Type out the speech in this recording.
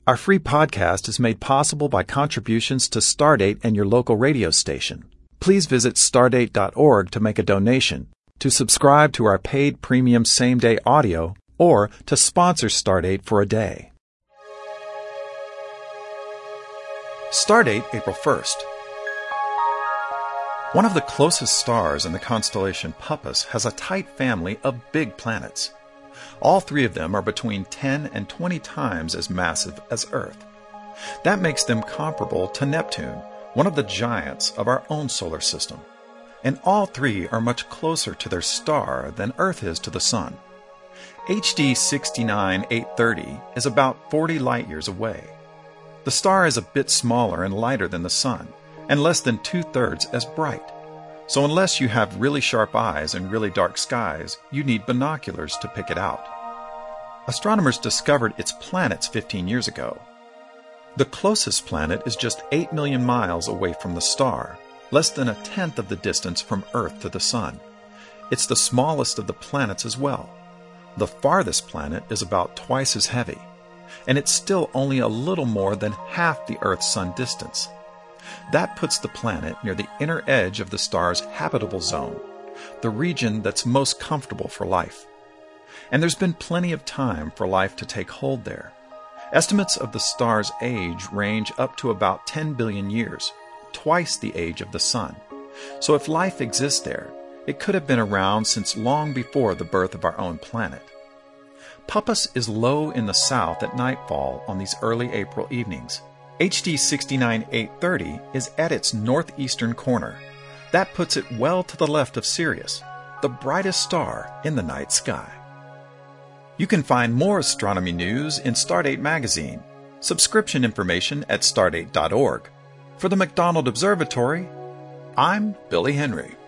Our free podcast is made possible by contributions to Stardate and your local radio station. Please visit stardate.org to make a donation, to subscribe to our paid premium same-day audio, or to sponsor Stardate for a day. Stardate, April 1st. One of the closest stars in the constellation Puppis has a tight family of big planets. All three of them are between 10 and 20 times as massive as Earth. That makes them comparable to Neptune, one of the giants of our own solar system. And all three are much closer to their star than Earth is to the Sun. HD 69830 is about 40 light-years away. The star is a bit smaller and lighter than the Sun, and less than 2/3 as bright. So unless you have really sharp eyes and really dark skies, you need binoculars to pick it out. Astronomers discovered its planets 15 years ago. The closest planet is just 8 million miles away from the star, less than 1/10 of the distance from Earth to the Sun. It's the smallest of the planets as well. The farthest planet is about twice as heavy, and it's still only a little more than half the Earth-Sun distance. That puts the planet near the inner edge of the star's habitable zone, the region that's most comfortable for life. And there's been plenty of time for life to take hold there. Estimates of the star's age range up to about 10 billion years, twice the age of the Sun. So if life exists there, it could have been around since long before the birth of our own planet. Puppis is low in the south at nightfall on these early April evenings. HD 69830 is at its northeastern corner. That puts it well to the left of Sirius, the brightest star in the night sky. You can find more astronomy news in Stardate magazine. Subscription information at stardate.org. For the McDonald Observatory, I'm Billy Henry.